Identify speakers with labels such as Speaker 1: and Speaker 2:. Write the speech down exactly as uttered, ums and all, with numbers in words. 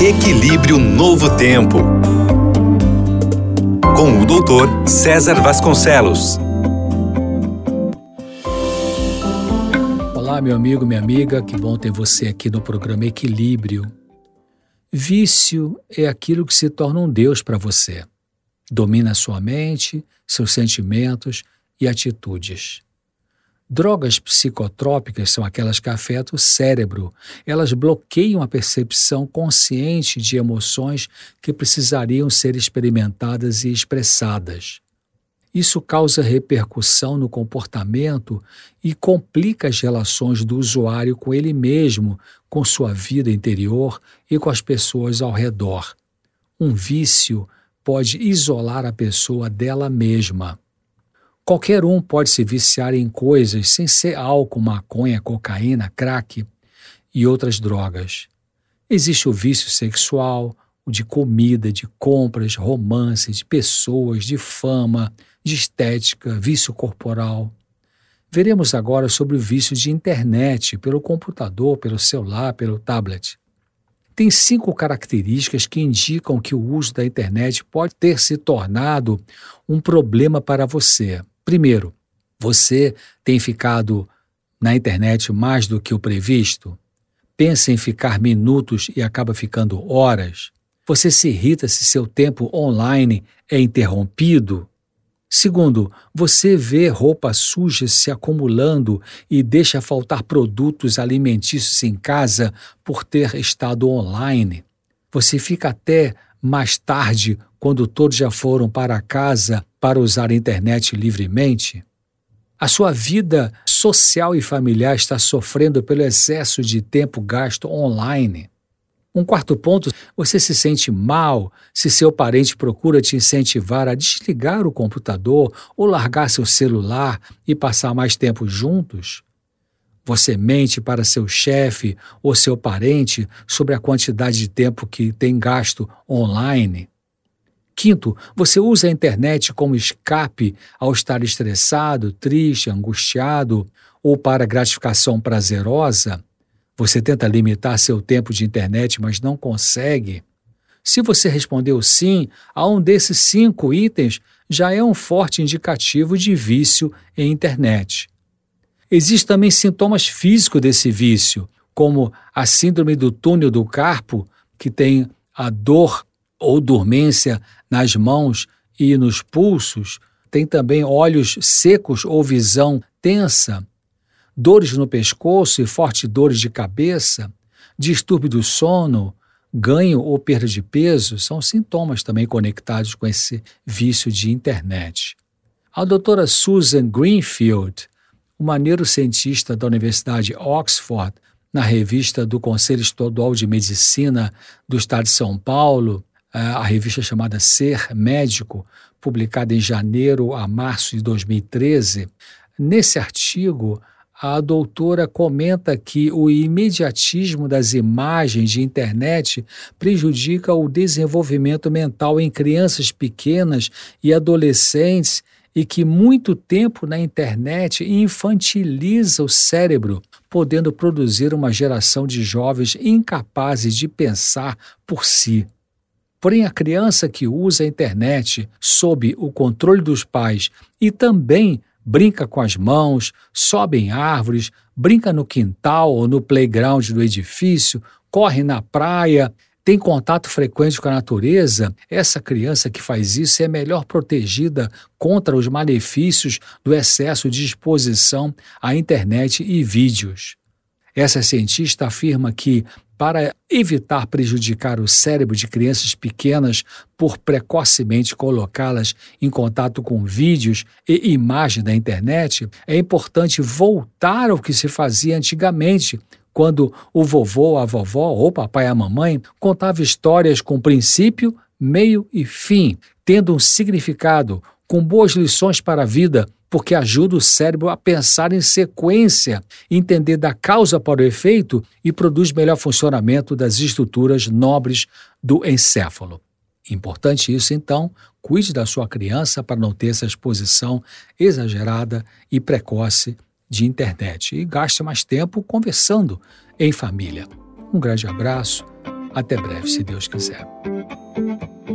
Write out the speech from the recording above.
Speaker 1: Equilíbrio Novo Tempo, com o doutor César Vasconcelos.
Speaker 2: Olá, meu amigo, minha amiga, que bom ter você aqui no programa Equilíbrio. Vício é aquilo que se torna um Deus para você. Domina a sua mente, seus sentimentos e atitudes. Drogas psicotrópicas são aquelas que afetam o cérebro. Elas bloqueiam a percepção consciente de emoções que precisariam ser experimentadas e expressadas. Isso causa repercussão no comportamento e complica as relações do usuário com ele mesmo, com sua vida interior e com as pessoas ao redor. Um vício pode isolar a pessoa dela mesma. Qualquer um pode se viciar em coisas sem ser álcool, maconha, cocaína, crack e outras drogas. Existe o vício sexual, o de comida, de compras, romance, de pessoas, de fama, de estética, vício corporal. Veremos agora sobre o vício de internet, pelo computador, pelo celular, pelo tablet. Tem cinco características que indicam que o uso da internet pode ter se tornado um problema para você. Primeiro, você tem ficado na internet mais do que o previsto? Pensa em ficar minutos e acaba ficando horas? Você se irrita se seu tempo online é interrompido? Segundo, você vê roupas sujas se acumulando e deixa faltar produtos alimentícios em casa por ter estado online? Você fica até mais tarde, quando todos já foram para casa para usar a internet livremente? A sua vida social e familiar está sofrendo pelo excesso de tempo gasto online. Um quarto ponto, você se sente mal se seu parente procura te incentivar a desligar o computador ou largar seu celular e passar mais tempo juntos? Você mente para seu chefe ou seu parente sobre a quantidade de tempo que tem gasto online? Quinto, você usa a internet como escape ao estar estressado, triste, angustiado ou para gratificação prazerosa? Você tenta limitar seu tempo de internet, mas não consegue? Se você respondeu sim a um desses cinco itens, já é um forte indicativo de vício em internet. Existem também sintomas físicos desse vício, como a síndrome do túnel do carpo, que tem a dor ou dormência nas mãos e nos pulsos. Tem também olhos secos ou visão tensa, dores no pescoço e fortes dores de cabeça, distúrbio do sono, ganho ou perda de peso, são sintomas também conectados com esse vício de internet. A doutora Susan Greenfield, uma neurocientista da Universidade de Oxford, na revista do Conselho Estadual de Medicina do Estado de São Paulo, a revista chamada Ser Médico, publicada em janeiro a março de dois mil e treze, nesse artigo, a doutora comenta que o imediatismo das imagens de internet prejudica o desenvolvimento mental em crianças pequenas e adolescentes e que muito tempo na internet infantiliza o cérebro, podendo produzir uma geração de jovens incapazes de pensar por si. Porém, a criança que usa a internet sob o controle dos pais e também brinca com as mãos, sobe em árvores, brinca no quintal ou no playground do edifício, corre na praia, tem contato frequente com a natureza, essa criança que faz isso é melhor protegida contra os malefícios do excesso de exposição à internet e vídeos. Essa cientista afirma que, para evitar prejudicar o cérebro de crianças pequenas por precocemente colocá-las em contato com vídeos e imagens da internet, é importante voltar ao que se fazia antigamente, quando o vovô, a vovó ou o papai e a mamãe contavam histórias com princípio, meio e fim, tendo um significado, com boas lições para a vida, porque ajuda o cérebro a pensar em sequência, entender da causa para o efeito e produz melhor funcionamento das estruturas nobres do encéfalo. Importante isso, então, cuide da sua criança para não ter essa exposição exagerada e precoce de internet e gaste mais tempo conversando em família. Um grande abraço, Até breve, se Deus quiser.